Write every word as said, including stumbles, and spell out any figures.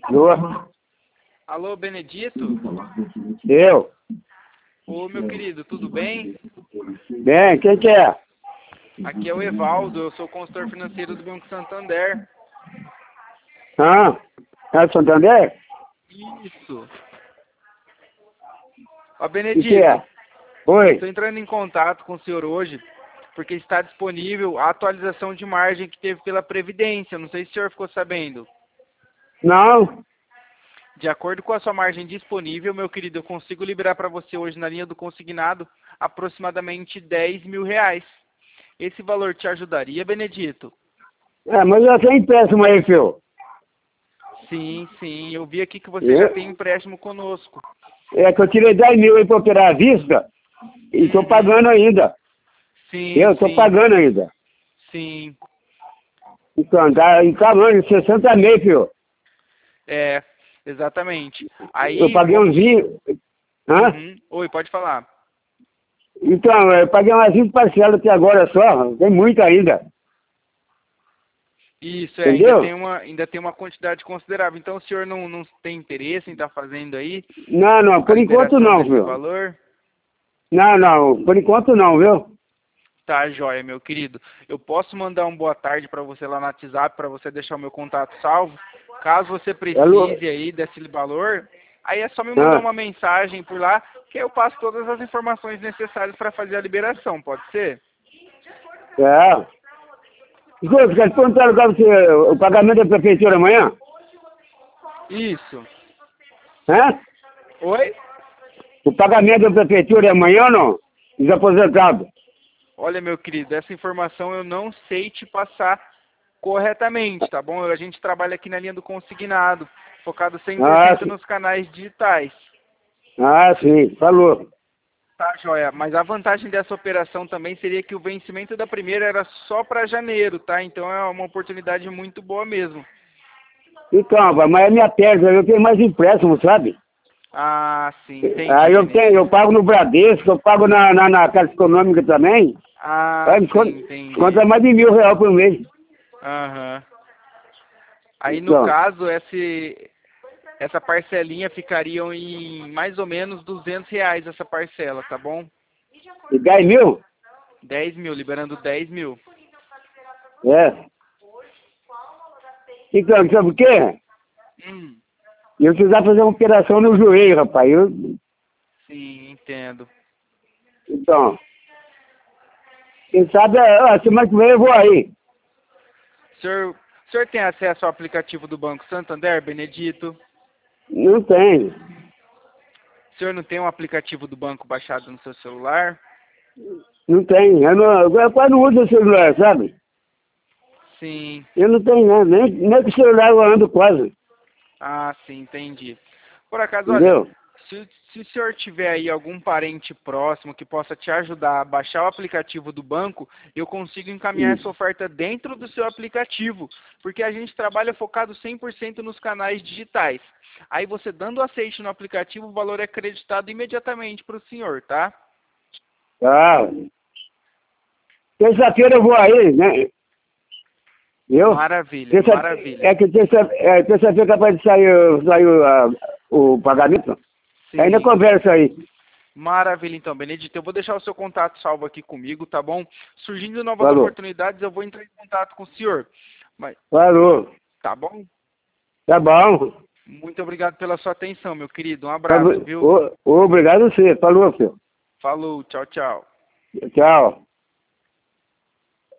Alô? Alô, Benedito? Eu? Ô, meu querido, tudo bem? Bem, quem que é? Aqui é o Evaldo, eu sou consultor financeiro do Banco Santander. Ah, é do Santander? Isso. Ó, O que Benedito, é? Oi? estou entrando em contato com o senhor hoje porque está disponível a atualização de margem que teve pela Previdência. Não sei se o senhor ficou sabendo. Não? De acordo com a sua margem disponível, meu querido, eu consigo liberar para você hoje na linha do consignado aproximadamente dez mil reais. Esse valor te ajudaria, Benedito? É, mas eu tenho empréstimo aí, filho. Sim, sim. Eu vi aqui que você já Eu? tem empréstimo conosco. É que eu tirei dez mil aí pra operar a vista e tô Uhum. pagando ainda. Sim, Eu tô sim, pagando ainda. sim. Então, tá encalando sessenta mil, filho. É, exatamente. Eu Aí, paguei uns como... vinte. Hã? Uhum. Oi, pode falar. Então, eu paguei umas vinte parcelas até agora só. Tem muito ainda. Isso, é, ainda tem Entendeu? uma, ainda tem uma quantidade considerável. Então, o senhor não, não tem interesse em estar fazendo aí Não, não, a por enquanto liberação não, desse filho. valor? Não, não, por enquanto não, viu? Tá, joia, meu querido. Eu posso mandar um boa tarde para você lá no WhatsApp, para você deixar o meu contato salvo. Caso você Alô? precise aí desse valor, aí é só me mandar Ah, uma mensagem por lá, que eu passo todas as informações necessárias para fazer a liberação, pode ser? é. Escuta, quer te perguntar agora se o pagamento da prefeitura amanhã? Isso. Hã? Oi? O pagamento da prefeitura é amanhã ou não? Os aposentados. Olha, meu querido, essa informação eu não sei te passar corretamente, tá bom? A gente trabalha aqui na linha do consignado, focado cem por Ah, cento sim. nos canais digitais. Ah, sim, falou. Tá, joia. Mas a vantagem dessa operação também seria que o vencimento da primeira era só para janeiro, tá? Então é uma oportunidade muito boa mesmo. Então, rapaz, mas é minha tese, eu tenho mais empréstimo, sabe? Ah, sim, entendi, Aí eu tenho, eu Benedito. pago no Bradesco, eu pago na, na, na Caixa Econômica também. Ah, Aí desconta, sim, entendi. desconta mais de mil reais por mês. Aham. Aí, no Então, caso, esse, essa parcelinha ficariam em mais ou menos duzentos reais essa parcela, tá bom? e dez mil? Dez mil, liberando dez mil. É. Então, sabe o quê? Hum, Eu precisava fazer uma operação no joelho, rapaz. Eu, sim, entendo. então, quem sabe, a semana que vem eu vou aí. O senhor, o senhor tem acesso ao aplicativo do Banco Santander, Benedito? Não tem. O senhor não tem um aplicativo do banco baixado no seu celular? Não tem. Eu, não, eu quase não uso o celular, sabe? Sim. Eu não tenho, né? Nem, nem com o celular eu ando quase. Ah, sim, entendi. Por acaso, olha, Entendeu? se, se o senhor tiver aí algum parente próximo que possa te ajudar a baixar o aplicativo do banco, eu consigo encaminhar essa oferta dentro do seu aplicativo, porque a gente trabalha focado cem por cento nos canais digitais. Aí você dando aceite no aplicativo, o valor é acreditado imediatamente para o senhor, tá? Ah, terça-feira eu vou aí, né? Eu? Maravilha, Terça, maravilha. é que terça, é, terça-feira é capaz de sair, sair ah, o pagamento. Ainda Sim. conversa aí. Maravilha, então, Benedito. Eu vou deixar o seu contato salvo aqui comigo, tá bom? Surgindo novas Falou. oportunidades, eu vou entrar em contato com o senhor. Mas, Falou. tá bom? Tá bom. Muito obrigado pela sua atenção, meu querido. Um Tá abraço, bom. viu? Ô, ô, obrigado a você. Falou, filho. Falou, tchau, tchau. Tchau.